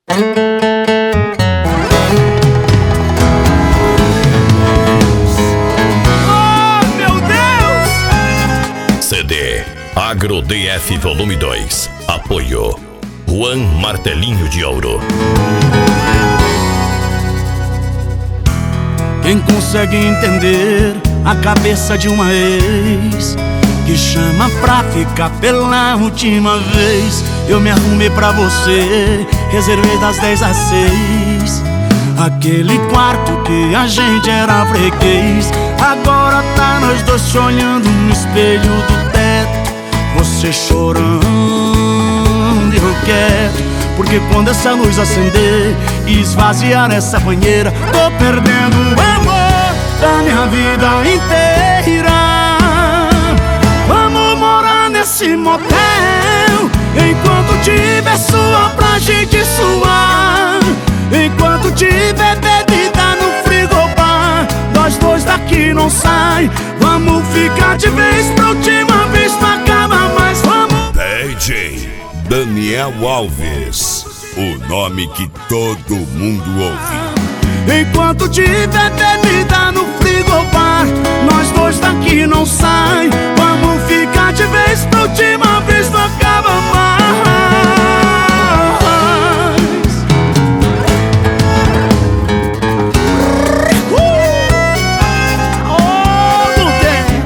meu Deus! CD Agro DF Volume 2. Apoio Juan Martelinho de Ouro. Quem consegue entender a cabeça de uma ex que chama pra ficar pela última vez? Eu me arrumei pra você, reservei das 10 às 6 aquele quarto que a gente era freguês. Agora tá nós dois se olhando no espelho do teto, você chorando e eu quieto. Porque quando essa luz acender e esvaziar essa banheira, tô perdendo o amor da minha vida inteira. Vamos morar nesse motel, enquanto tiver suor pra gente suar, enquanto tiver bebida no frigobar, nós dois daqui não sai. Vamos ficar de vez, pra última vez não acaba mais. Vamos. DJ Daniel Alves, o nome que todo mundo ouve. Enquanto tiver bebida no frigobar, nós dois daqui não sai. Vamos ficar de vez, pra última vez não acaba mais. Do tempo.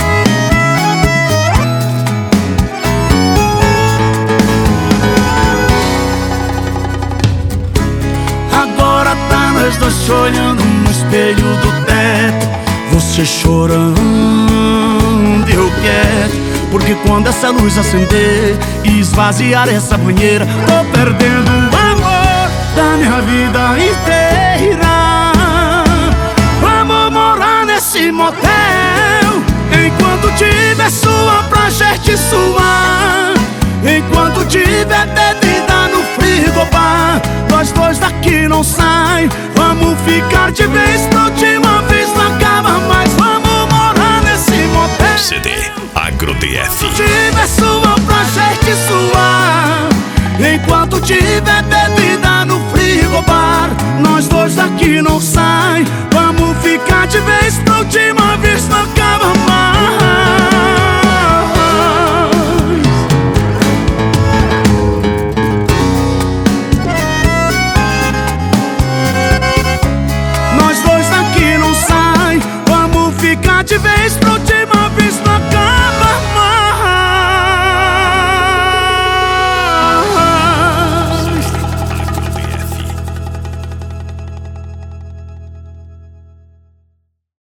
Agora tá nós dois se olhando no espelho do teto, você chorando e eu quieto. Porque quando essa luz acender e esvaziar essa banheira, tô perdendo o amor da minha vida inteira. Vamos morar nesse motel, enquanto tiver suor pra gente suar, enquanto tiver bebida no frigobar, nós dois daqui não sai. Vamos ficar de vez, pra última vez não acaba mais. Vamos morar nesse motel, CD Agro DF. tiver suor pra gente suar, enquanto tiver bebida no frigobar, nós dois daqui não sai. Vamos ficar de vez, pra última vez não acaba